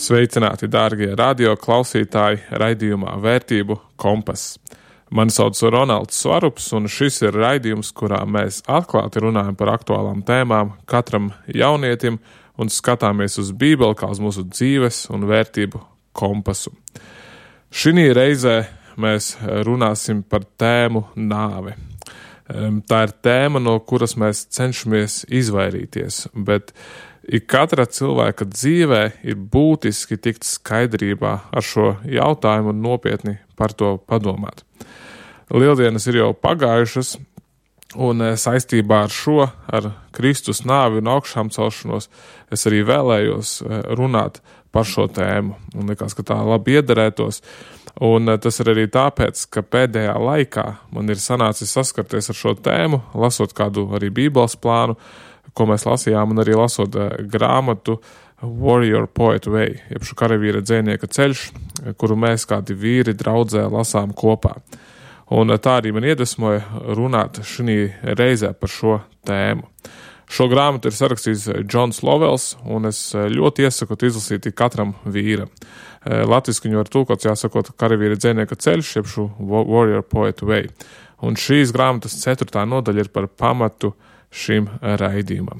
Sveicināti, dārgie radio klausītāji, raidījumā Vērtību kompass. Mani sauc Ronalds Svarups, un šis ir raidījums, kurā mēs atklāti runājam par aktuālām tēmām katram jaunietim un skatāmies uz Bībeli kā uz mūsu dzīves un vērtību kompasu. Šī reizē mēs runāsim par tēmu nāve. Tā ir tēma, no kuras mēs cenšamies izvairīties, bet katra cilvēka dzīvē ir būtiski tikt skaidrībā ar šo jautājumu un nopietni par to padomāt. Lieldienas ir jau pagājušas, un saistībā ar šo, ar Kristus nāvi un augšām celšanos, es arī vēlējos runāt par šo tēmu, un likās, ka tā labi iederētos. Un tas ir arī tāpēc, ka pēdējā laikā man ir sanācis saskarties ar šo tēmu, lasot kādu arī Bībeles plānu, ko mēs lasījām, un arī lasot grāmatu Warrior Poet Way, jeb šo karavīra dzejnieka ceļš, kuru mēs kādi vīri draudzē lasām kopā. Un tā arī man iedvesmoja runāt šī reizē par šo tēmu. Šo grāmatu ir sarakstījis Džons Lovels, un es ļoti iesaku izlasīt katram vīram. Latviski viņu var tulkot, jāsakot, karavīra dzejnieka ceļš, jeb šo Warrior Poet Way. Un šīs grāmatas 4. nodaļa ir par pamatu šim raidījumam.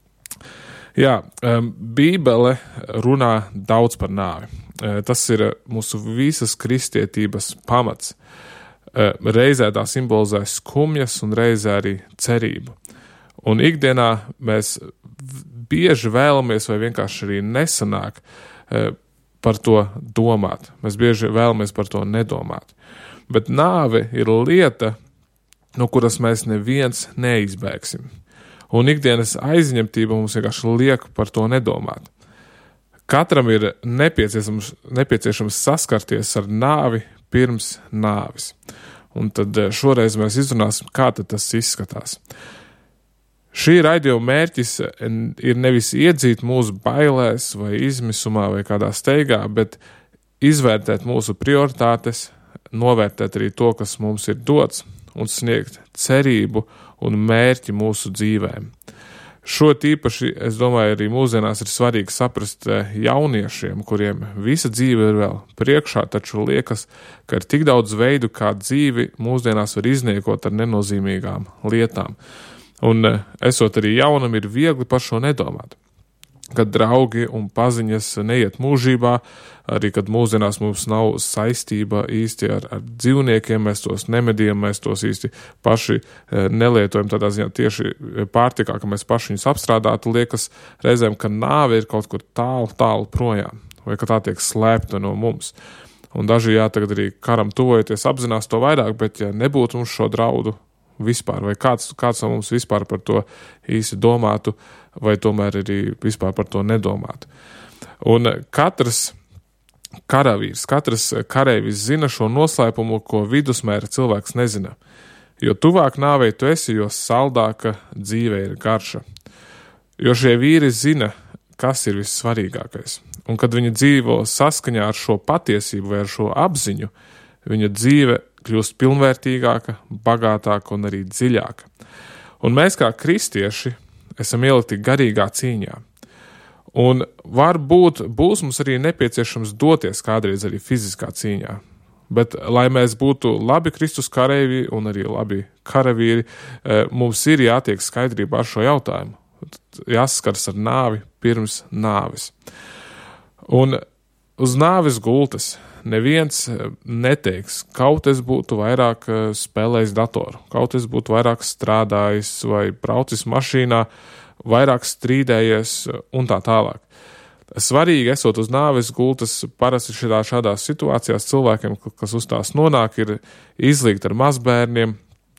Jā, Bībele runā daudz par nāvi. Tas ir mūsu visas kristietības pamats. Reizē tā simbolizē skumjas un reizē arī cerību. Un ikdienā mēs bieži vēlamies vai vienkārši arī nesanāk par to domāt. Mēs bieži vēlamies par to nedomāt. Bet nāve ir lieta, no kuras mēs neviens neizbēgsim. Un ikdienas aizņemtība mums vienkārši liek par to nedomāt. Katram ir nepieciešams saskarties ar nāvi pirms nāvis. Un tad šoreiz mēs izrunāsim, kā tad tas izskatās. Šī raidījuma mērķis ir nevis iedzīt mūsu bailēs vai izmisumā vai kādā steigā, bet izvērtēt mūsu prioritātes, novērtēt arī to, kas mums ir dots, un sniegt cerību un mērķi mūsu dzīvēm. Šo tīpaši, es domāju, arī mūsdienās ir svarīgi saprast jauniešiem, kuriem visa dzīve ir vēl priekšā, taču liekas, ka ir tik daudz veidu, kā dzīvi mūsdienās var izniekot ar nenozīmīgām lietām. Un esot arī jaunam, ir viegli par šo nedomāt. Kad draugi un paziņas neiet mūžībā, arī kad mūsdienās mums nav saistība īsti ar dzīvniekiem, mēs tos nemedījam, mēs tos īsti paši nelietojam tādā ziņā tieši pārtikā, ka mēs paši viņus apstrādātu, liekas reizēm, ka nāve ir kaut kur tālu projām, vai ka tā tiek slēpta no mums. Un daži tagad arī karam tuvojoties apzinās to vairāk, bet ja nebūtu mums šo draudu vispār, vai kāds no mums vispār par to īsti domātu, vai tomēr arī vispār par to nedomātu. Un katrs karavīrs, katrs kareivis zina šo noslēpumu, ko vidusmēra cilvēks nezina. Jo tuvāk nāvei tu esi, jo saldāka dzīve ir garša. Jo šie vīri zina, kas ir vissvarīgākais. Un kad viņi dzīvo saskaņā ar šo patiesību vai ar šo apziņu, viņa dzīve kļūst pilnvērtīgāka, bagātāka un arī dziļāka. Un mēs kā kristieši esam ielikti garīgā cīņā. Un varbūt būs mums arī nepieciešams doties kādreiz arī fiziskā cīņā. Bet, lai mēs būtu labi Kristus kareivi un arī labi karavīri, mums ir jātiek skaidrībā ar šo jautājumu. Jāsaskars ar nāvi pirms nāvis. Un uz nāvis gultas neviens neteiks, kaut es būtu vairāk spēlējis datoru, kaut es būtu vairāk strādājis vai braucis mašīnā, vairāk strīdējies un tā tālāk. Svarīgi, esot uz nāves gultas, parasti šādās situācijās cilvēkiem, kas uz tās nonāk, ir izlīgt ar mazbērniem,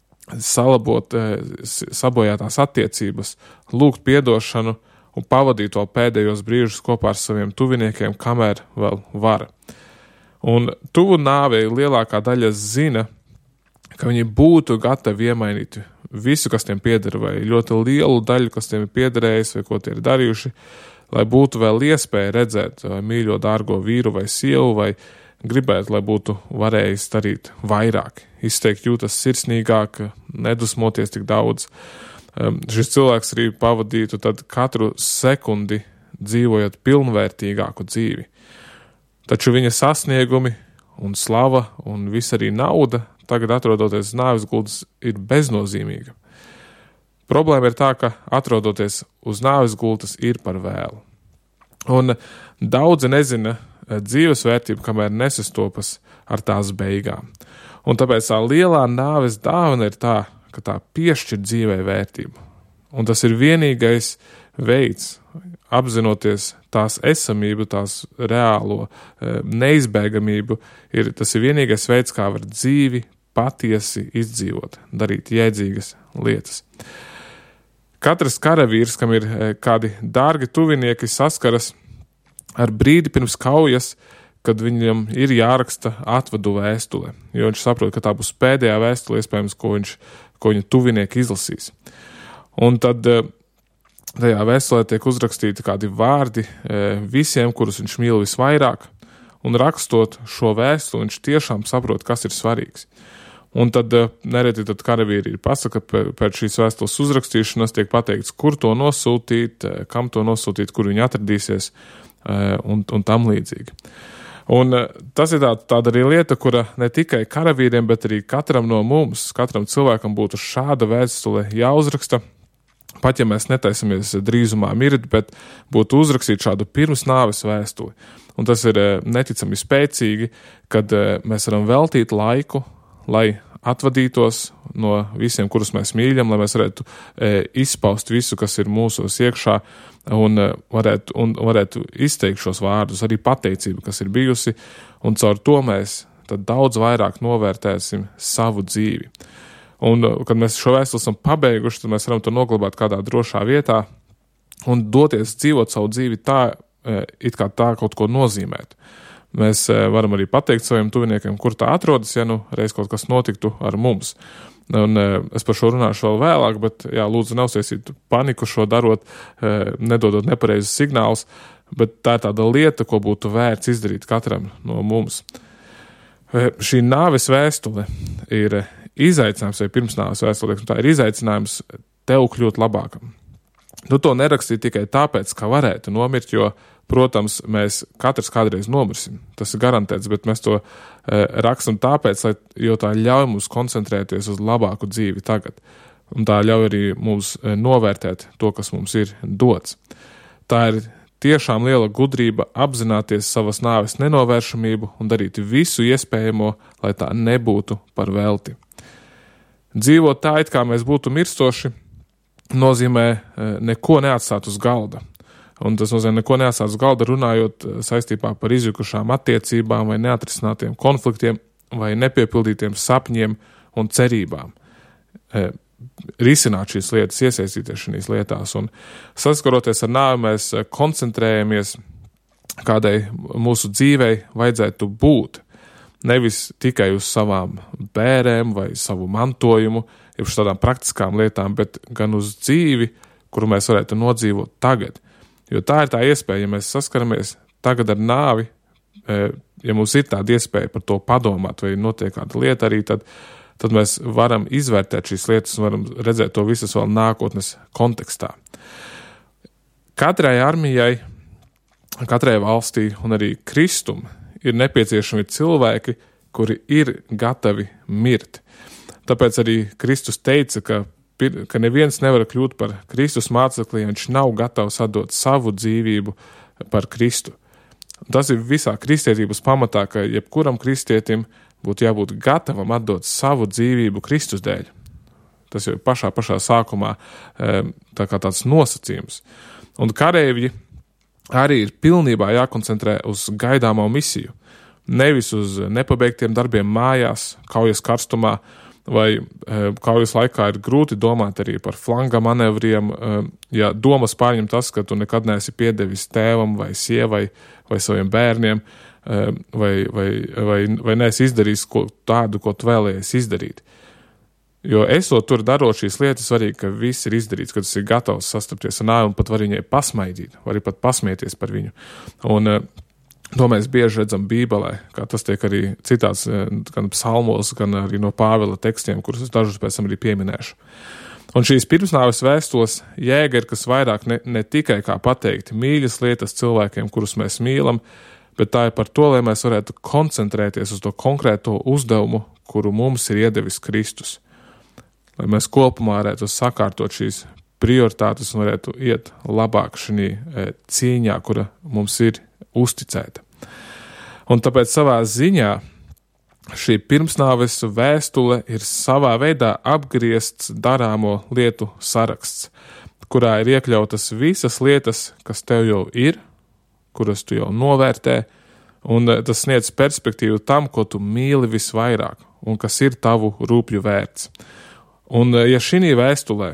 sabojātās attiecības, lūgt piedošanu un pavadīt vēl pēdējos brīžus kopā ar saviem tuviniekiem, kamēr vēl var. Un tuvu nāvei lielākā daļa zina, ka viņi būtu gatavi iemainīt visu, kas tiem pieder, vai ļoti lielu daļu, kas tiem ir piederējis, vai ko tie ir darījuši, lai būtu vēl iespēja redzēt vai mīļo dārgo vīru vai sievu, vai gribētu, lai būtu varējis darīt vairāk, izteikt jūtas sirsnīgāk, nedusmoties tik daudz. Šis cilvēks arī pavadītu tad katru sekundi dzīvojot pilnvērtīgāku dzīvi. Taču viņa sasniegumi un slava un viss arī nauda, tagad atrodoties nāves gultas, ir beznozīmīga. Problēma ir tā, ka atrodoties uz nāves gultas ir par vēlu. Un daudzi nezina dzīves vērtību, kamēr nesastopas ar tās beigām. Un tāpēc tā lielā nāves dāvana ir tā, ka tā piešķir dzīvei vērtību. Un tas ir vienīgais veids, apzinoties tās esamību, tās reālo neizbēgamību, tas ir vienīgais veids, kā var dzīvi patiesi izdzīvot, darīt jēdzīgas lietas. Katrs karavīrs, kam ir kādi dārgi tuvinieki, saskaras ar brīdi pirms kaujas, kad viņam ir jāraksta atvadu vēstule, jo viņš saprot, ka tā būs pēdējā vēstule, iespējams, ko viņa tuvinieki izlasīs. Un tad tajā vēstulē tiek uzrakstīti kādi vārdi visiem, kurus viņš mīl visvairāk, un rakstot šo vēstuli, viņš tiešām saprot, kas ir svarīgs. Un tad nereti karavīri ir pasaka, pēc šīs vēstules uzrakstīšanas tiek pateikts, kur to nosūtīt, kam to nosūtīt, kur viņi atradīsies un tam līdzīgi. Un tas ir tāda arī lieta, kura ne tikai karavīriem, bet arī katram no mums, katram cilvēkam būtu šāda vēstule jāuzraksta, pat ja mēs netaisamies drīzumā mirt, bet būtu uzrakstīt šādu pirms nāves vēstuli. Un tas ir neticami spēcīgi, kad mēs varam veltīt laiku, lai atvadītos no visiem, kurus mēs mīļam, lai mēs varētu izpaust visu, kas ir mūsos iekšā, un varētu izteikt šos vārdus, arī pateicību, kas ir bijusi, un caur to mēs tad daudz vairāk novērtēsim savu dzīvi. Un, kad mēs šo vēstuli esam pabeiguši, tad mēs varam to noglabāt kādā drošā vietā un doties dzīvot savu dzīvi tā, it kā tā kaut ko nozīmētu. Mēs varam arī pateikt saviem tuviniekiem, kur tā atrodas, ja nu reiz kaut kas notiktu ar mums. Un es par šo runāšu vēl vēlāk, bet jā, lūdzu neuztaisīt paniku šo darot, nedodot nepareizus signālus, bet tā ir tāda lieta, ko būtu vērts izdarīt katram no mums. Šī nāves vēstule ir izaicinājums, vai pirms nāves vēstule, tā ir izaicinājums tev kļūt labākam. Tu to nerakstīji tikai tāpēc, ka varētu nomirt, jo, protams, mēs katrs kādreiz nomirsim. Tas ir garantēts, bet mēs to rakstam tāpēc, jo tā ļauj mums koncentrēties uz labāku dzīvi tagad. Un tā ļauj arī mums novērtēt to, kas mums ir dots. Tā ir tiešām liela gudrība apzināties savas nāves nenovēršamību un darīt visu iespējamo, lai tā nebūtu par velti. Dzīvot tā, it kā mēs būtu mirstoši, nozīmē neko neatstāt uz galda. Un tas nozīmē neko neatstāt uz galda, runājot saistībā par izjukušām attiecībām vai neatrisinātiem konfliktiem vai nepiepildītiem sapņiem un cerībām. Risināt šīs lietas, iesaistīties šīs lietās. Un saskaroties ar nāvi, mēs koncentrējamies, kādai mūsu dzīvei vajadzētu būt. Nevis tikai uz savām bērēm vai savu mantojumu, jeb uz tādām praktiskām lietām, bet gan uz dzīvi, kuru mēs varētu nodzīvot tagad. Jo tā ir tā iespēja, ja mēs saskaramies tagad ar nāvi, ja mums ir tāda iespēja par to padomāt, vai notiek kāda lieta arī, tad mēs varam izvērtēt šīs lietas un varam redzēt to visas vēl nākotnes kontekstā. Katrai armijai, katrai valstī un arī Kristum ir nepieciešami cilvēki, kuri ir gatavi mirt. Tāpēc arī Kristus teica, ka neviens nevar kļūt par Kristus mācekli, ja viņš nav gatavs atdot savu dzīvību par Kristu. Tas ir visā kristietības pamatā, ka jebkuram kristietim būtu jābūt gatavam atdot savu dzīvību Kristus dēļ. Tas jau ir pašā sākumā tā kā tāds nosacījums. Un kareivji arī ir pilnībā jākoncentrē uz gaidāmo misiju, nevis uz nepabeigtiem darbiem mājās, kaujas karstumā, vai kaujas laikā ir grūti domāt arī par flanga manevriem, ja domas pārņem tas, ka tu nekad neesi piedevis tēvam vai sievai vai saviem bērniem, vai neesi izdarījis tādu, ko tu vēlējies izdarīt. Jo esot tur darot šīs lietas, svarīgi, ka viss ir izdarīts, ka tas ir gatavs sastapties ar nāvi un pat var viņai pasmaidīt, var arī pat pasmieties par viņu. Un to mēs bieži redzam Bībelē, kā tas tiek arī citāts gan psalmos, gan arī no Pāvila tekstiem, kurus es dažus pēc tam arī pieminēšu. Un šīs pirmsnāves vēstules jēga ir kas vairāk ne tikai kā pateikt mīļas lietas cilvēkiem, kurus mēs mīlam, bet tā ir par to, lai mēs varētu koncentrēties uz to konkrēto uzdevumu, kuru mums ir iedevis Kristus. Lai mēs kopumā varētu sakārtot šīs prioritātes un varētu iet labāk šī cīņā, kura mums ir uzticēta. Un tāpēc savā ziņā šī pirmsnāves vēstule ir savā veidā apgriezts darāmo lietu saraksts, kurā ir iekļautas visas lietas, kas tev jau ir, kuras tu jau novērtē, un tas sniedz perspektīvu tam, ko tu mīli visvairāk, un kas ir tavu rūpju vērts. Un ja šī vēstulē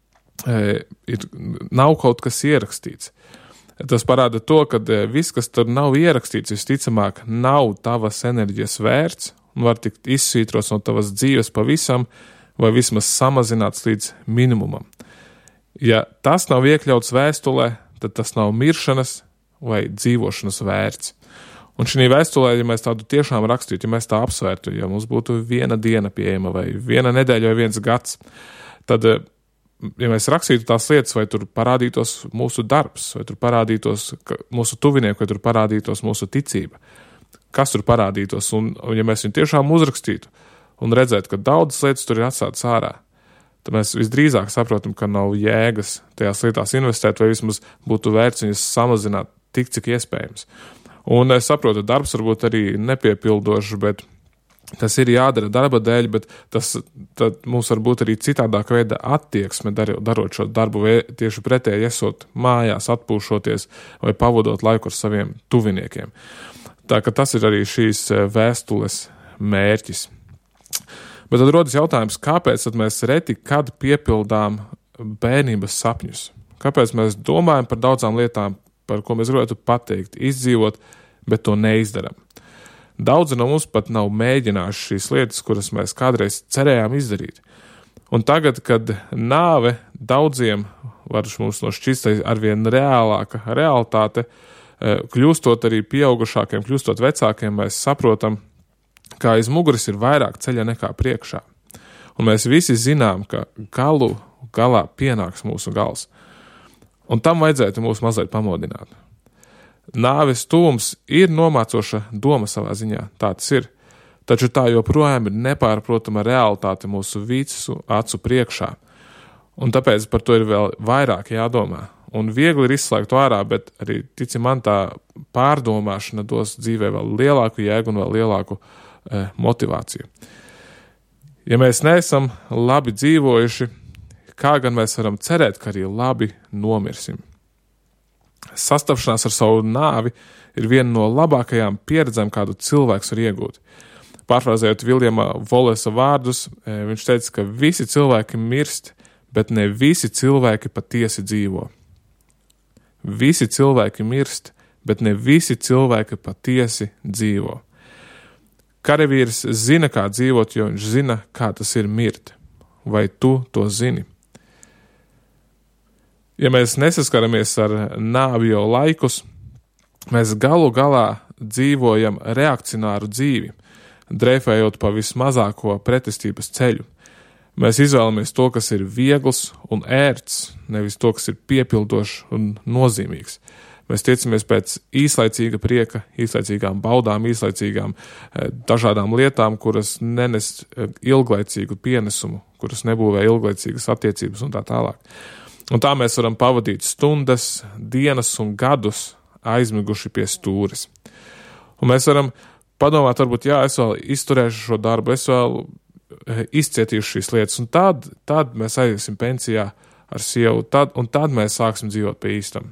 nav kaut kas ierakstīts, tas parāda to, ka viss, kas tur nav ierakstīts, visticamāk, nav tavas enerģijas vērts un var tikt izsvītrots no tavas dzīves pavisam vai vismaz samazināts līdz minimumam. Ja tas nav iekļauts vēstulē, tad tas nav miršanas vai dzīvošanas vērts. Un šī vēstulē, ja mēs tādu tiešām rakstītu, ja mēs tā apsvērtu, ja mums būtu viena diena pieejama vai viena nedēļa vai viens gads, tad ja mēs rakstītu tās lietas, vai tur parādītos mūsu darbs, vai tur parādītos mūsu tuvinieki, vai tur parādītos mūsu ticība, kas tur parādītos, un ja mēs viņu tiešām uzrakstītu un redzētu, ka daudzas lietas tur ir atstātas ārā, tad mēs visdrīzāk saprotam, ka nav jēgas tajās lietās investēt, vai vismaz būtu vērts viņas samazināt tik, cik iespējams. Un es saprotu, darbs varbūt arī nepiepildošs, bet tas ir jādara darba dēļ, bet tad mums var būt arī citādāka veida attieksme darot šo darbu, tieši pretēji esot mājās, atpūšoties vai pavadot laiku ar saviem tuviniekiem. Tā ka tas ir arī šīs vēstules mērķis. Bet tad rodas jautājums, kāpēc tad mēs reti kad piepildām bērnības sapņus? Kāpēc mēs domājam par daudzām lietām, par ko mēs gribētu pateikt, izdzīvot, bet to neizdaram? Daudzi no mums pat nav mēģinājuši šīs lietas, kuras mēs kādreiz cerējām izdarīt. Un tagad, kad nāve daudziem var mums nošķist arvien reālāka realitāte, kļūstot arī pieaugušākiem, kļūstot vecākiem, mēs saprotam, ka aiz muguras ir vairāk ceļa nekā priekšā. Un mēs visi zinām, ka galu galā pienāks mūsu gals. Un tam vajadzētu mūs mazliet pamodināt. Nāves tuvums ir nomācoša doma savā ziņā, tā tas ir, taču tā joprojām ir nepārprotama realitāte mūsu visu acu priekšā. Un tāpēc par to ir vēl vairāk jādomā. Un viegli ir izslēgt to ārā, bet arī, tici man, tā pārdomāšana dos dzīvē vēl lielāku jēgu un vēl lielāku motivāciju. Ja mēs neesam labi dzīvojuši, kā gan mēs varam cerēt, ka arī labi nomirsim? Sastapšanās ar savu nāvi ir viena no labākajām pieredzēm, kādu cilvēks var iegūt. Pārfrāzējot Viljama Volesa vārdus, viņš teica, ka visi cilvēki mirst, bet ne visi cilvēki patiesi dzīvo. Visi cilvēki mirst, bet ne visi cilvēki patiesi dzīvo. Karavīrs zina, kā dzīvot, jo viņš zina, kā tas ir mirt. Vai tu to zini? Ja mēs nesaskaramies ar nāvi jau laikus, mēs galu galā dzīvojam reakcionāru dzīvi, dreifējot pa vismazāko pretestības ceļu. Mēs izvēlamies to, kas ir viegls un ērts, nevis to, kas ir piepildošs un nozīmīgs. Mēs tiecamies pēc īslaicīga prieka, īslaicīgām baudām, īslaicīgām dažādām lietām, kuras nenes ilglaicīgu pienesumu, kuras nebūvē ilglaicīgas attiecības un tā tālāk. Un tā mēs varam pavadīt stundas, dienas un gadus aizmiguši pie stūres. Un mēs varam padomāt, varbūt, es vēl izturēšu šo darbu, es vēl izcietīšu šīs lietas, un tad mēs aiziesim pensijā ar sievu, un tad mēs sāksim dzīvot pie īstam.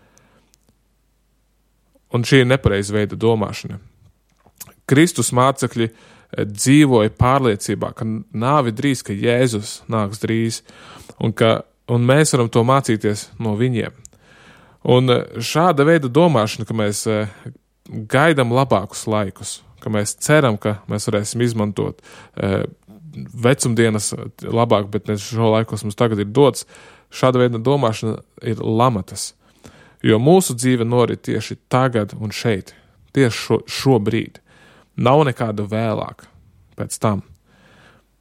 Un šī ir nepareiza veida domāšana. Kristus mācekļi dzīvoja pārliecībā, ka nāve drīz, ka Jēzus nāks drīz, un mēs varam to mācīties no viņiem. Un šāda veida domāšana, ka mēs gaidām labākus laikus, ka mēs ceram, ka mēs varēsim izmantot vecumdienas labāk, bet ne šo laiku, kas mums tagad ir dots, šāda veida domāšana ir lamatas. Jo mūsu dzīve norit tieši tagad un šeit, tieši šobrīd. Nav nekāda vēlāk pēc tam.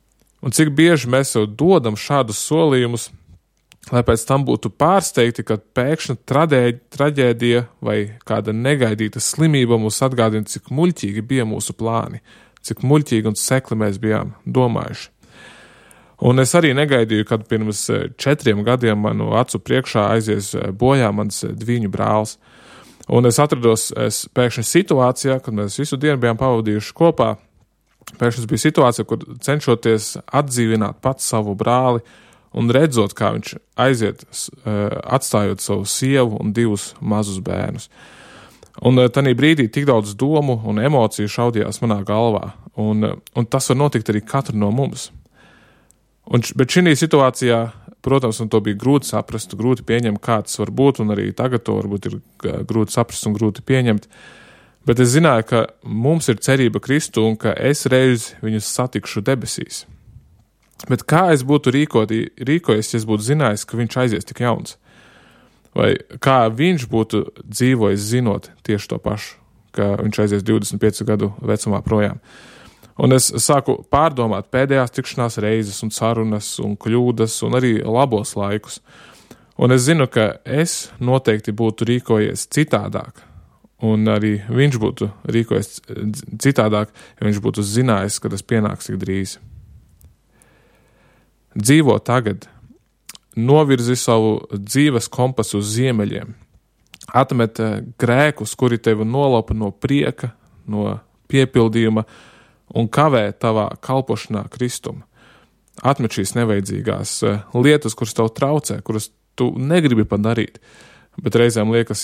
Un cik bieži mēs jau dodam šādus solījumus, lai pēc tam būtu pārsteigti, kad pēkšņa traģēdija vai kāda negaidīta slimība mūs atgādina, cik muļķīgi bija mūsu plāni, cik muļķīgi un sekli mēs bijām domājuši. Un es arī negaidīju, kad pirms 4 gadiem manu acu priekšā aizies bojā mans dviņu brālis. Un es atrados pēkšņi situācijā, kad mēs visu dienu bijām pavadījuši kopā. Pēkšņi bija situācija, kur cenšoties atdzīvināt pats savu brāli un redzot, kā viņš aiziet, atstājot savu sievu un 2 mazus bērnus. Un tanī brīdī tik daudz domu un emociju šaudījās manā galvā. Un tas var notikt arī katru no mums. Bet šī situācijā, protams, un to bija grūti saprast, grūti pieņemt, kā tas var būt, un arī tagad to varbūt ir grūti saprast un grūti pieņemt. Bet es zināju, ka mums ir cerība Kristu un ka es reiz viņus satikšu debesīs. Bet kā es būtu rīkojies, ja es būtu zinājis, ka viņš aizies tik jauns? Vai kā viņš būtu dzīvojis zinot tieši to pašu, ka viņš aizies 25 gadu vecumā projām? Un es sāku pārdomāt pēdējās tikšanās reizes un sarunas un kļūdas un arī labos laikus. Un es zinu, ka es noteikti būtu rīkojies citādāk. Un arī viņš būtu rīkojies citādāk, ja viņš būtu zinājis, ka tas pienāks tik drīz. Dzīvo tagad, novirzi savu dzīves kompasu uz ziemeļiem, atmet grēkus, kuri tevi nolaupa no prieka, no piepildījuma un kavē tavā kalpošanā Kristum. Atmet šīs nevajadzīgās lietas, kuras tev traucē, kuras tu negribi padarīt, bet reizēm liekas,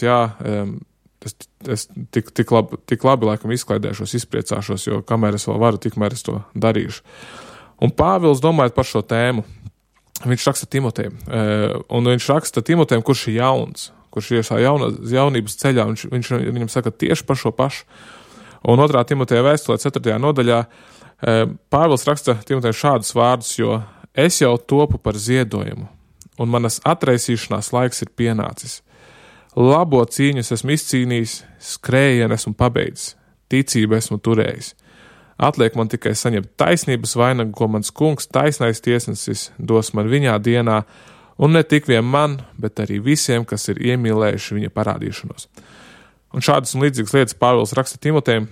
es tik labi laikam izklaidēšos, izpriecāšos, jo kamēr es vēl varu, tikmēr es to darīšu. Un Pāvils domājot par šo tēmu, viņš raksta Timotejam, un viņš raksta Timotejam, kurš ir jauns, kurš ir jaunības ceļā, viņš viņam saka tieši par šo pašu. Un 2. Timoteja vēstulē 4. nodaļā Pāvils raksta Timotejam šādus vārdus, jo es jau topu par ziedojumu, un manas atraisīšanās laiks ir pienācis. Labo cīņu esmu izcīnījis, skrējienu esmu pabeidzis, ticību esmu turējis. Atliek man tikai saņemt taisnības vainagu, ko mans kungs, taisnais tiesnesis, dos man viņā dienā, un ne tik vien man, bet arī visiem, kas ir iemīlējuši viņa parādīšanos. Un šādas un līdzīgas lietas Pāvils raksta Timotejam,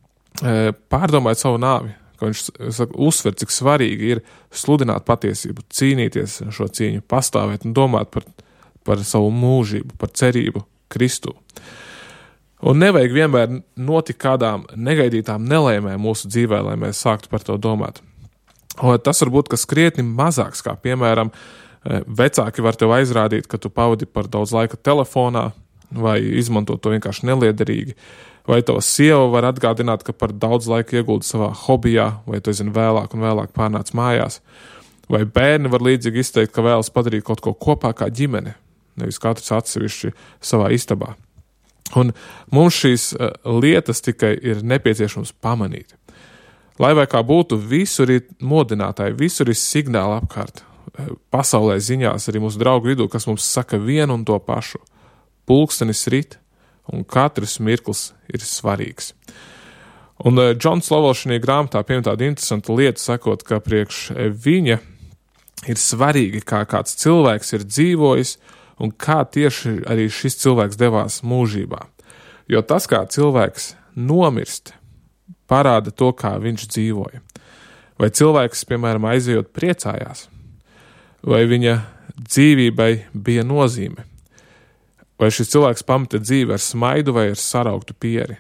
pārdomājot savu nāvi, ka viņš uzsver, cik svarīgi ir sludināt patiesību, cīnīties šo cīņu, pastāvēt un domāt par savu mūžību, par cerību Kristu. Un nevajag vienmēr notikt kādām negaidītām nelēmēm mūsu dzīvē, lai mēs sāktu par to domāt. Un tas var būt kas krietni mazāks, kā piemēram, vecāki var tev aizrādīt, ka tu pavadi par daudz laika telefonā, vai izmantot to vienkārši neliederīgi, vai tava sieva var atgādināt, ka par daudz laika ieguldi savā hobijā, vai tu vēlāk un vēlāk pārnāc mājās, vai bērni var līdzīgi izteikt, ka vēlas padarīt kaut ko kopā kā ģimene, nevis katrs atsevišķi savā istabā. Un mums šīs lietas tikai ir nepieciešams pamanīt. Lai vai kā būtu, visur ir modinātāji, visur ir signāli apkārt. Pasaulē ziņās arī mūsu draugu vidū, kas mums saka vienu un to pašu. Pulkstenis rit, un katrs mirklis ir svarīgs. Un Džons Lovels šajā grāmatā piemin tādu interesantu lietu, sakot, ka priekš viņa ir svarīgi, kā kāds cilvēks ir dzīvojis, un kā tieši arī šis cilvēks devās mūžībā. Jo tas, kā cilvēks nomirst, parāda to, kā viņš dzīvoja. Vai cilvēks, piemēram, aizejot priecājās, vai viņa dzīvībai bija nozīme, vai šis cilvēks pamata dzīvi ar smaidu vai ar sarauktu pieri.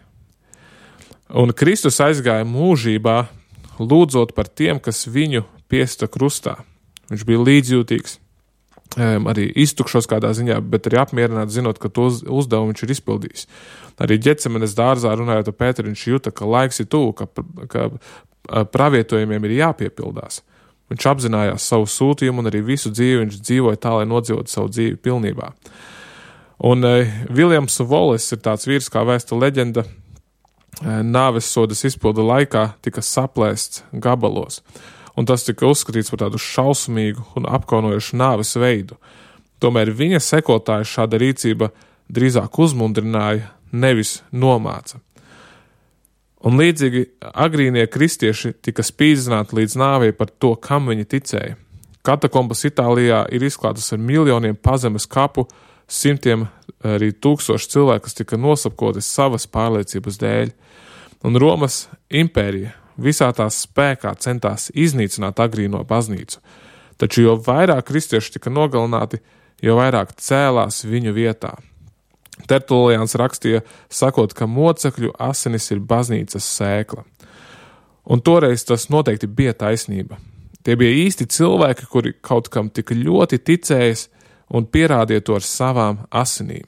Un Kristus aizgāja mūžībā, lūdzot par tiem, kas viņu piesta krustā. Viņš bija līdzjūtīgs, arī iztukšos kādā ziņā, bet arī apmierināts, zinot, ka to uzdevumu viņš ir izpildījis. Arī Ģetsemanes dārzā runājot ar Pēteru, viņš jūta, ka laiks ir tuvu, ka pravietojumiem ir jāpiepildās. Viņš apzinājās savu sūtījumu un arī visu dzīvi viņš dzīvoja tā, lai nodzīvotu savu dzīvi pilnībā. Un Viljams Voles ir tāds vīrs, kā vēsta leģenda, nāves sodas izpilda laikā tika saplēsts gabalos. Un tas tika uzskatīts par tādu šausmīgu un apkaunojušu nāves veidu. Tomēr viņa sekotāji šāda rīcība drīzāk uzmundrināja, nevis nomāca. Un līdzīgi agrīnie kristieši tika spīdzināti līdz nāvei par to, kam viņi ticēja. Katakombas Itālijā ir izklātas ar miljoniem pazemes kapu, simtiem arī tūkstoši cilvēku, kas tika nosapkoti savas pārliecības dēļ. Un Romas impērija visā tās spēkā centās iznīcināt agrīno baznīcu. Taču jo vairāk kristieši tika nogalināti, jo vairāk cēlās viņu vietā. Tertuliāns rakstīja, sakot, ka mocekļu asinis ir baznīcas sēkla. Un toreiz tas noteikti bija taisnība. Tie bija īsti cilvēki, kuri kaut kam tik ļoti ticējas un pierādīja to ar savām asinīm.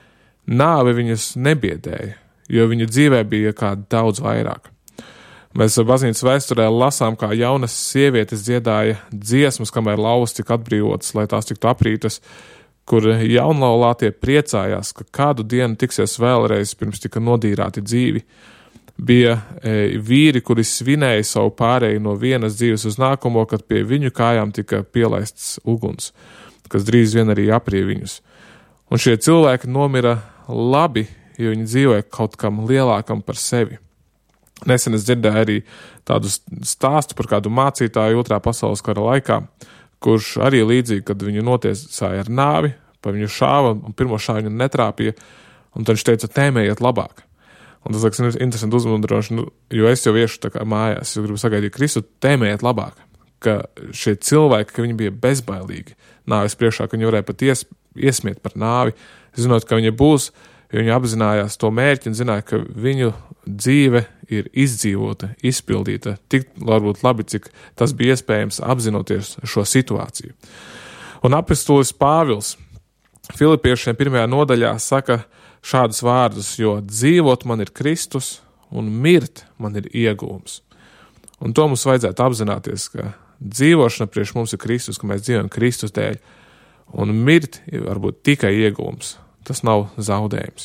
Nāve viņus nebiedēja, jo viņu dzīvē bija kā daudz vairāk. Mēs baznīcas vēsturē lasām, kā jaunas sievietes dziedāja dziesmas, kamēr lauvas tika atbrīvotas, lai tās tiktu aprītas, kur jaunlaulātie priecājās, ka kādu dienu tiksies vēlreiz, pirms tika nodīrāti dzīvi. Bija vīri, kuri svinēja savu pārēju no vienas dzīves uz nākamo, kad pie viņu kājām tika pielaists uguns, kas drīz vien arī aprīja viņus. Un šie cilvēki nomira labi, jo viņi dzīvoja kaut kam lielākam par sevi. Nesen es dzirdēju arī tādu stāstu par kādu mācītāju 2. pasaules kara laikā, kurš arī līdzīgi, kad viņu notiesāja ar nāvi, pa viņu šāva, un pirmo šāvu viņu netrāpīja, un tad viņš teica, tēmējiet labāk. Un tas liekas interesanti uzmundroši, jo es jau iešu tā kā mājās, es gribu sagaidīt Kristu, tēmējiet labāk, ka šie cilvēki, ka viņi bija bezbailīgi nāves priekšā, ka viņi varēja pat iesmiet par nāvi, zinot, ka viņi būs, jo viņi apzinājās to mērķi un zināja, ka viņu dzīve ir izdzīvota, izpildīta, tik varbūt labi, cik tas bija iespējams apzinoties šo situāciju. Un apostolis Pāvils Filipiešiem 1. nodaļā saka šādus vārdus, jo dzīvot man ir Kristus un mirt man ir iegūms. Un to mums vajadzētu apzināties, ka dzīvošana priekš mums ir Kristus, ka mēs dzīvojam Kristus dēļ, un mirt ir varbūt tikai iegūms. Tas nav zaudējums.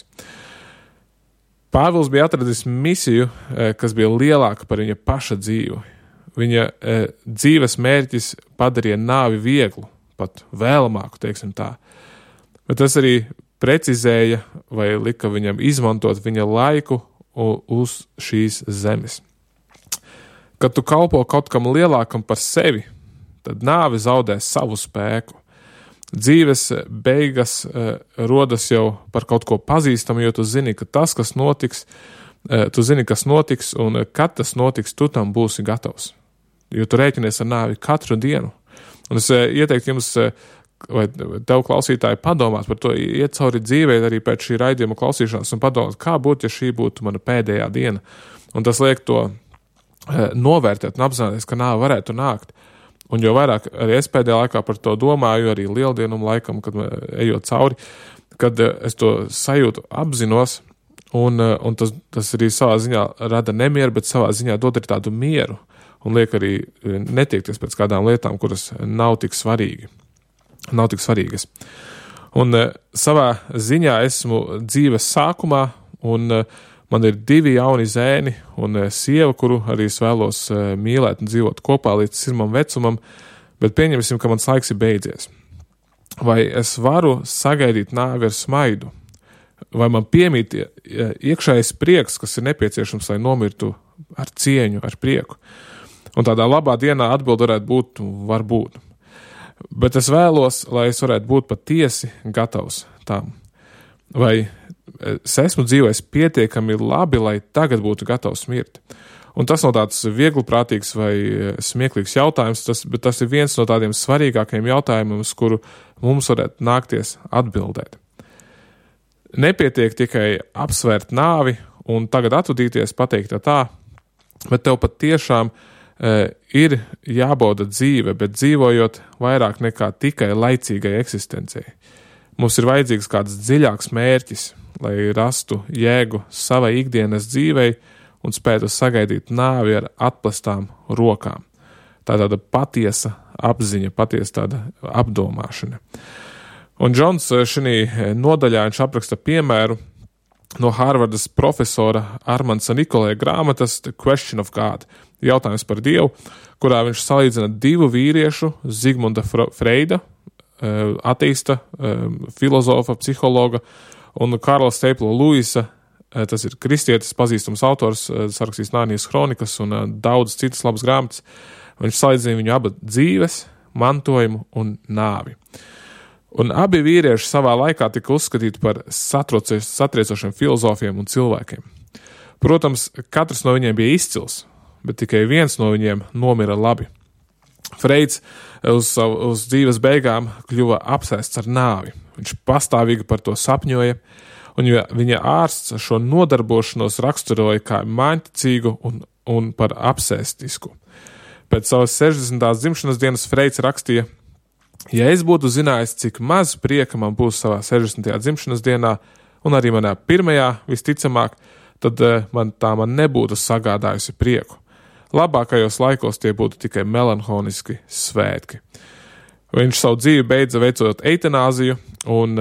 Pāvils bija atradis misiju, kas bija lielāka par viņa paša dzīvi. Viņa dzīves mērķis padarīja nāvi vieglu, pat vēlamāku, teiksim tā. Bet tas arī precizēja vai lika viņam izmantot viņa laiku uz šīs zemes. Kad tu kalpo kaut kam lielākam par sevi, tad nāve zaudē savu spēku. Dzīves beigas rodas jau par kaut ko pazīstamu, jo tu zini, ka tas, kas notiks, un kad tas notiks, tu tam būsi gatavs. Jo tu rēķinies ar nāvi katru dienu. Un es ieteiktu jums, vai tev klausītāji, padomāt par to, iet cauri dzīvē arī pēc šī raidījuma klausīšanās un padomāt, kā būtu, ja šī būtu mana pēdējā diena. Un tas liek to novērtēt un apzināties, ka nāve varētu nākt. Un jo vairāk arī es pēdējā laikā par to domāju, arī lieldienumu laikam, kad ejot cauri, kad es to sajūtu, apzinos, un tas arī savā ziņā rada nemieru, bet savā ziņā dod arī tādu mieru, un liek arī netiekties pēc kādām lietām, kuras nav tik svarīgas. Un savā ziņā esmu dzīves sākumā, un man ir 2 jauni zēni un sieva, kuru arī es vēlos mīlēt un dzīvot kopā līdz sirmam vecumam, bet pieņemsim, ka mans laiks ir beidzies. Vai es varu sagaidīt nāvi ar smaidu? Vai man piemīt iekšējais prieks, kas ir nepieciešams, lai nomirtu ar cieņu, ar prieku? Un tādā labā dienā atbild varētu būt, varbūt. Bet es vēlos, lai es varētu būt patiesi gatavs tam. Vai es esmu dzīvojis pietiekami labi, lai tagad būtu gatavs mirt. Un tas nav tāds viegliprātīgs vai smieklīgs jautājums, bet tas ir viens no tādiem svarīgākajiem jautājumiem, uz kuru mums varētu nākties atbildēt. Nepietiek tikai apsvērt nāvi un tagad atvadīties, pateikt tā, bet tev pat tiešām ir jābauda dzīve, bet dzīvojot vairāk nekā tikai laicīgai eksistencei. Mums ir vajadzīgs kāds dziļāks mērķis, lai rastu jēgu savai ikdienas dzīvei un spētu sagaidīt nāvi ar atplestām rokām. Tā tāda patiesa apziņa, patiesa tāda apdomāšana. Un Džons šī nodaļā viņš apraksta piemēru no Hārvardas profesora Armandsa Nikolē grāmatas The Question of God, jautājums par Dievu, kurā viņš salīdzina 2 vīriešu, Zigmunda Freida, ateista, filozofa, psihologa, un Karla Steipla Luisa tas ir kristietis, pazīstams autors, sarakstījis Nārnijas kronikas un daudz citas labas grāmatas. Viņš salīdzina viņu abu dzīves, mantojumu un nāvi. Un abi vīrieši savā laikā tika uzskatīti par satriecošiem filozofiem un cilvēkiem. Protams, katrs no viņiem bija izcils, bet tikai viens no viņiem nomira labi. Freids uz dzīves beigām kļuva apsēsts ar nāvi. Viņš pastāvīgi par to sapņoja, un viņa ārsts šo nodarbošanos raksturoja kā māņticīgu un par apsēstisku. Pēc savas 60. dzimšanas dienas Freids rakstīja: ja es būtu zinājis, cik maz prieka man būs savā 60. dzimšanas dienā, un arī manā pirmajā visticamāk, tad man nebūtu sagādājusi prieku. Labākajos laikos tie būtu tikai melanholiski svētki. Viņš savu dzīvi beidza veicot eitanāziju un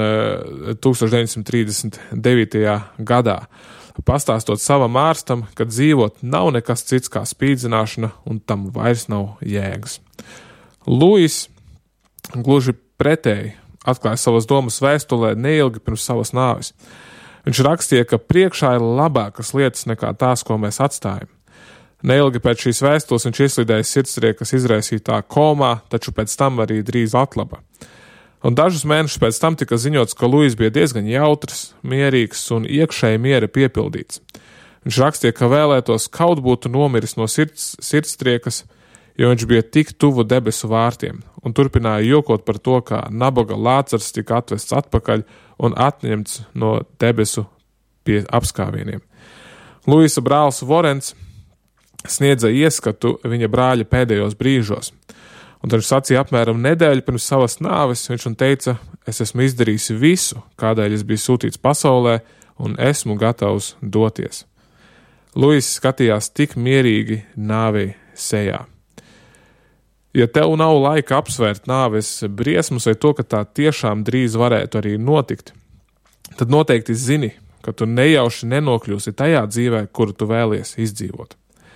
1939. gadā, pastāstot savam ārstam, ka dzīvot nav nekas cits kā spīdzināšana un tam vairs nav jēgas. Luis gluži pretēji atklāja savas domas vēstulē neilgi pirms savas nāves. Viņš rakstīja, ka priekšā ir labākas lietas nekā tās, ko mēs atstājam. Neilgi pēc šīs vēstules viņš ieslidēja sirdstriekas izraisītā komā, taču pēc tam arī drīz atlaba. Un dažus mēnešus pēc tam tika ziņots, ka Luis bija diezgan jautrs, mierīgs un iekšēji miera piepildīts. Viņš rakstīja, ka vēlētos kaut būtu nomiris no sirdstriekas, jo viņš bija tik tuvu debesu vārtiem, un turpināja jokot par to, kā nabaga Lācars tika atvests atpakaļ un atņemts no debesu pie apskāvieniem. Luisa brālis Vorens sniedza ieskatu viņa brāļa pēdējos brīžos. Un tad viņš sacīja apmēram nedēļu pirms savas nāves, viņš un teica: es esmu izdarījis visu, kādēļ es biju sūtīts pasaulē, un esmu gatavs doties. Luis skatījās tik mierīgi nāvei sejā. Ja tev nav laika apsvērt nāves briesmas vai to, ka tā tiešām drīz varētu arī notikt, tad noteikti zini, ka tu nejauši nenokļūsi tajā dzīvē, kuru tu vēlies izdzīvot.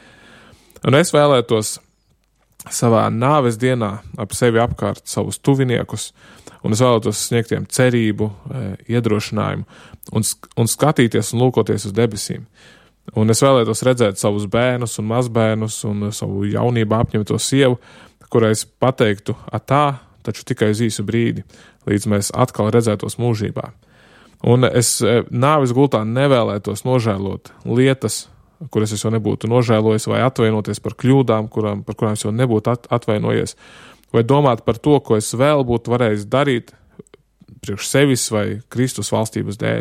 Un es vēlētos savā nāves dienā ap sevi apkārt savus tuviniekus, un es vēlētos sniegt tiem cerību, iedrošinājumu un skatīties un lūkoties uz debesīm. Un es vēlētos redzēt savus bērnus un mazbērnus un savu jaunībā apņemto sievu, kurai es pateiktu atā, taču tikai uz īsu brīdi, līdz mēs atkal redzētos mūžībā. Un es nāves gultā nevēlētos nožēlot lietas, kuras es jau nebūtu nožēlojis, vai atvainoties par kļūdām, par kurām es jau nebūtu atvainojies, vai domāt par to, ko es vēl būtu varējis darīt priekš sevis vai Kristus valstības dēļ.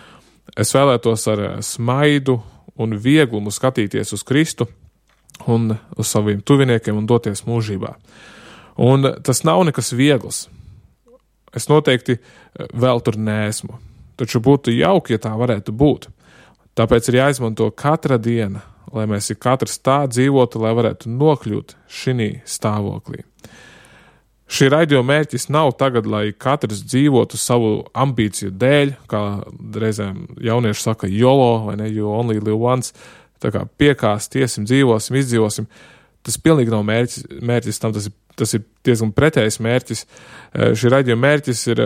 Es vēlētos ar smaidu un vieglumu skatīties uz Kristu un uz saviem tuviniekiem un doties mūžībā. Un tas nav nekas viegls. Es noteikti vēl tur neesmu, taču būtu jauki, ja tā varētu būt. Tāpēc ir jāizmanto katra diena, lai mēs ik katrs tā dzīvotu, lai varētu nokļūt šī stāvoklī. Šī raidījuma mērķis nav tagad, lai katrs dzīvotu savu ambīciju dēļ, kā reizēm jaunieši saka YOLO, vai ne, you only live once, tā kā piekāst, iesim, dzīvosim, izdzīvosim. Tas pilnīgi nav mērķis tam, tas ir diezgan pretējs mērķis. Šī raidījuma mērķis ir,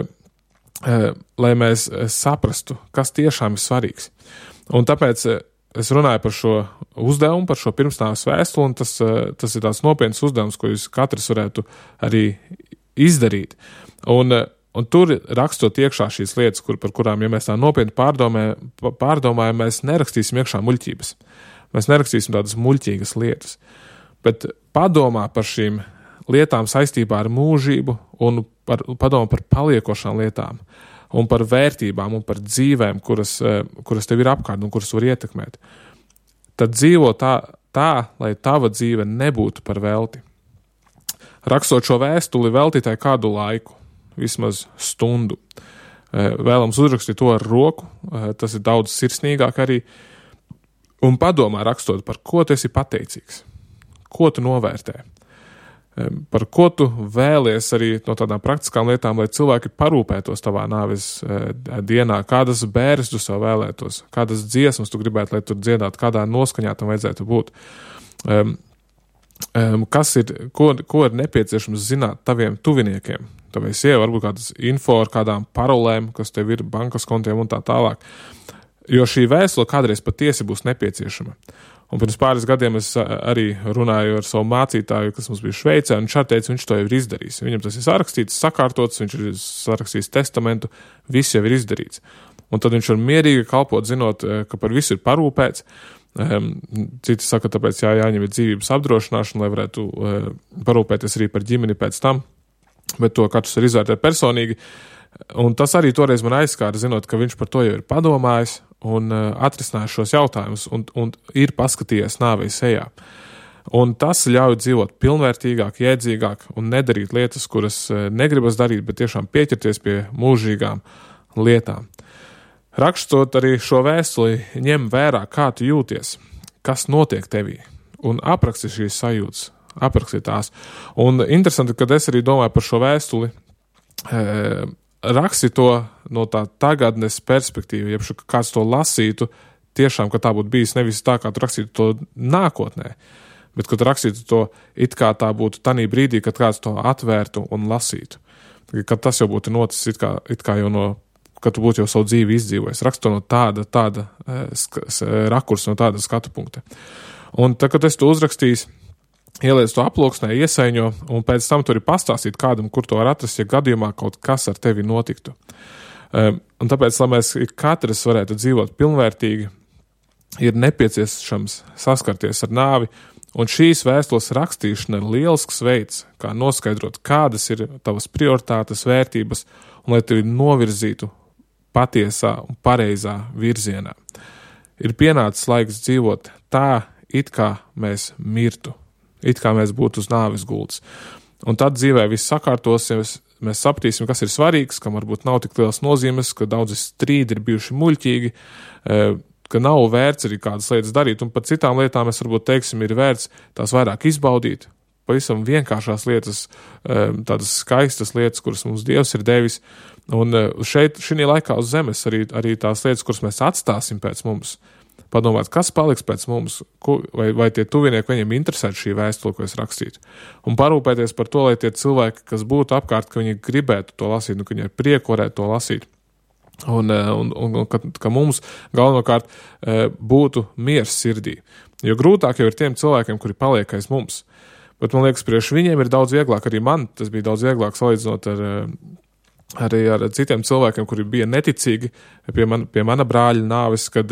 lai mēs saprastu, kas tiešām ir svarīgs. Un tāpēc es runāju par šo uzdevumu, par šo pirmsnāves vēstuli, un tas ir tāds nopietns uzdevums, ko jūs katrs varētu arī izdarīt. Un tur rakstot iekšā šīs lietas, par kurām, ja mēs tā nopietni pārdomājam, mēs nerakstīsim iekšā muļķības. Mēs nerakstīsim tādas muļķīgas lietas. Bet padomā par šīm lietām saistībā ar mūžību un padomā par paliekošām lietām. Un par vērtībām un par dzīvēm, kuras tev ir apkārt un kuras var ietekmēt. Tad dzīvo tā, lai tava dzīve nebūtu par velti. Rakstot šo vēstuli veltītāji kādu laiku, vismaz stundu. Vēlams uzrakstīt to ar roku, tas ir daudz sirsnīgāk arī. Un padomā rakstot, par ko tu esi pateicīgs, ko tu novērtē. Par ko tu vēlies arī no tādām praktiskām lietām, lai cilvēki parūpētos tavā nāves dienā, kādas bēres tu sev vēlētos, kādas dziesmas tu gribētu, lai tur dziedātu, kādā noskaņā tam vajadzētu būt. Ko ir nepieciešams zināt taviem tuviniekiem, tavai sievai, varbūt kādas info ar kādām parolēm, kas tev ir bankas kontiem un tā tālāk. Jo šī vēstule kādreiz patiesi būs nepieciešama. Un pirms pāris gadiem es arī runāju ar savu mācītāju, kas mums bija Šveicē, un viņš teica, viņš to jau ir izdarījis. Viņam tas ir sarakstīts, sakārtots, viņš ir sarakstījis testamentu, viss jau ir izdarīts. Un tad viņš var mierīgi kalpot, zinot, ka par visu ir parūpēts. Citi saka, tāpēc jāņem ir dzīvības apdrošināšana, lai varētu parūpēties arī par ģimeni pēc tam, bet to katrs ir izvērtēt personīgi. Un tas arī toreiz man aizskāra, zinot, ka viņš par to jau ir padomājis un atrisinājis šos jautājumus un ir paskatījies nāvei sejā. Un tas ļauj dzīvot pilnvērtīgāk, jēdzīgāk un nedarīt lietas, kuras negribas darīt, bet tiešām pieķerties pie mūžīgām lietām. Rakstot arī šo vēstuli, ņem vērā, kā tu jūties, kas notiek tevī, un apraksti šīs sajūtas, apraksti tās. Un interesanti, kad es arī domāju par šo vēstuli, raksti to no tā tagadnes perspektīva, jeb kāds to lasītu, tiešām, ka tā būtu bijis nevis tā, kā tu rakstītu to nākotnē, bet kad rakstītu to it kā tā būtu tanī brīdī, kad kāds to atvērtu un lasītu. Kad tas jau būtu noticis it kā jau no, kad tu būtu jau savu dzīvi izdzīvojis. Rakstu no tāda rakursa, no tāda skatu punkta. Un tad, kad es to uzrakstījis, ieliec to aploksnē, iesaiņo, un pēc tam tur ir pastāstīt kādam, kur to var atrast, ja gadījumā kaut kas ar tevi notiktu. Un tāpēc, lai mēs katrs varētu dzīvot pilnvērtīgi, ir nepieciešams saskarties ar nāvi, un šīs vēstules rakstīšana ir lielisks veids, kā noskaidrot, kādas ir tavas prioritātes, vērtības, un lai tevi novirzītu patiesā un pareizā virzienā. Ir pienācis laiks dzīvot tā, it kā mēs mirtu. It kā mēs būtu uz nāves gultas. Un tad dzīvē viss sakārtosies, mēs sapratīsim, kas ir svarīgs, kam varbūt nav tik liels nozīmes, ka daudzi strīdi ir bijuši muļķīgi, ka nav vērts arī kādas lietas darīt, un par citām lietām mēs varbūt teiksim, ir vērts tās vairāk izbaudīt, pavisam vienkāršās lietas, tādas skaistas lietas, kuras mums Dievs ir devis, un šeit, šī laikā uz zemes arī tās lietas, kuras mēs atstāsim pēc mums, padomāt, kas paliks pēc mums, vai tie tuvinieki viņiem interesē šī vēstule, ko es rakstītu. Un parūpēties par to, lai tie cilvēki, kas būtu apkārt, ka viņi gribētu to lasīt, un ka viņi ar prieku varētu to lasīt. Un ka mums galvenokārt būtu miers sirdī. Jo grūtāk jau ir tiem cilvēkiem, kuri paliek aiz mums. Bet man liekas, priekš viņiem ir daudz vieglāk, arī man tas bija daudz vieglāk salīdzinot arī ar citiem cilvēkiem, kuri bija neticīgi pie mana brāļa nāves, kad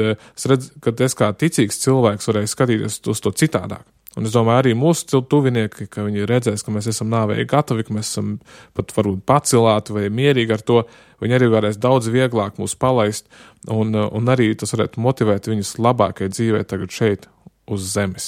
es kā ticīgs cilvēks varēju skatīties uz to citādāk. Un es domāju, arī mūsu tuvinieki, ka viņi redzēs, ka mēs esam nāvēji gatavi, ka mēs esam pat varbūt pacilāti vai mierīgi ar to, viņi arī varēs daudz vieglāk mūs palaist, un arī tas varētu motivēt viņus labākai dzīvē tagad šeit uz zemes.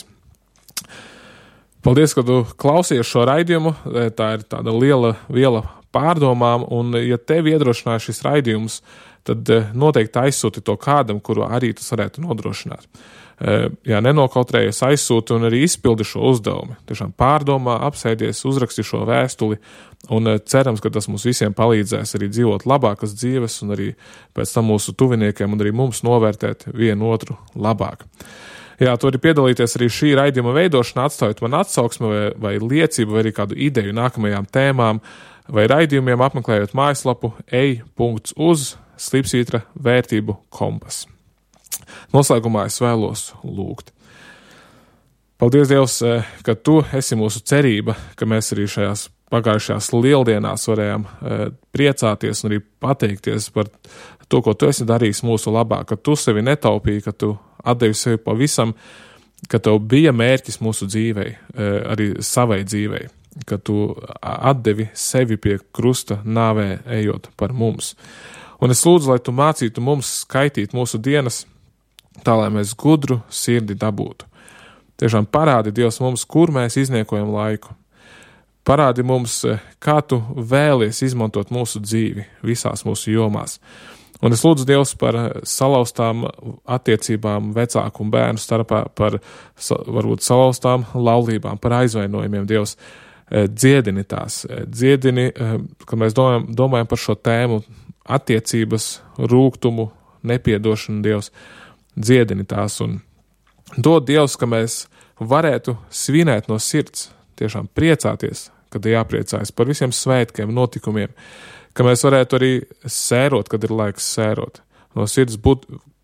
Paldies, ka tu klausies šo raidījumu, tā ir tāda liela viela pārdomām, un ja tevi iedrošināja šis raidījums, tad noteikti aizsūti to kādam, kuru arī tas varētu nodrošināt. Ja nenokautrējies, aizsūti un arī izpildi šo uzdevumu. Tiešām pārdomā, apsēdies, uzraksti šo vēstuli, un cerams, ka tas mums visiem palīdzēs arī dzīvot labākas dzīves, un arī pēc tam mūsu tuviniekiem un arī mums novērtēt vienu otru labāk. Jā, tu vari piedalīties arī šī raidījuma veidošanā, atstājot man atsauksmi vai liecību, vai arī kādu ideju nākamajām tēmām, vai raidījumiem apmeklējot mājaslapu ej.uz/slipsvītra vērtību kompas. Noslēgumā es vēlos lūgt. Paldies, Dievs, ka tu esi mūsu cerība, ka mēs arī šajās pagājušajās lieldienās varējām priecāties un arī pateikties par to, ko tu esi darījis mūsu labā, ka tu sevi netaupīji, ka tu atdevi sevi pavisam, ka tev bija mērķis mūsu dzīvei, arī savai dzīvei, ka tu atdevi sevi pie krusta nāvē ejot par mums. Un es lūdzu, lai tu mācītu mums skaitīt mūsu dienas, tā lai mēs gudru sirdi dabūtu. Tiešām parādi, Dievs, mums, kur mēs izniekojam laiku. Parādi mums, kā tu vēlies izmantot mūsu dzīvi visās mūsu jomās. Un es lūdzu Dievs par salauztām attiecībām vecāku un bērnu starpā, par varbūt salauztām laulībām, par aizvainojumiem, Dievs, dziedini tās. Dziedini, kad mēs domājam par šo tēmu, attiecības, rūgtumu, nepiedošanu, Dievs, dziedini tās un dod Dievs, ka mēs varētu svinēt no sirds, tiešām priecāties, kad ir jāpriecājas par visiem svētkiem, notikumiem, ka mēs varētu arī sērot, kad ir laiks sērot. No sirds būt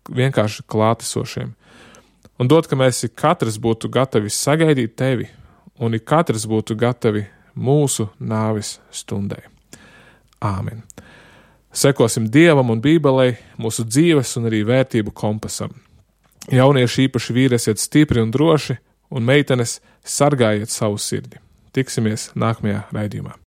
vienkārši klātesošiem. Un dod, ka mēs katrs būtu gatavi sagaidīt tevi, un katrs būtu gatavi mūsu nāves stundai. Āmen. Sekosim Dievam un Bībelei, mūsu dzīves un arī vērtību kompasam. Jaunieši īpaši vīri esiet stipri un droši, un meitenes sargājiet savu sirdi. Tiksimies nākamajā raidījumā.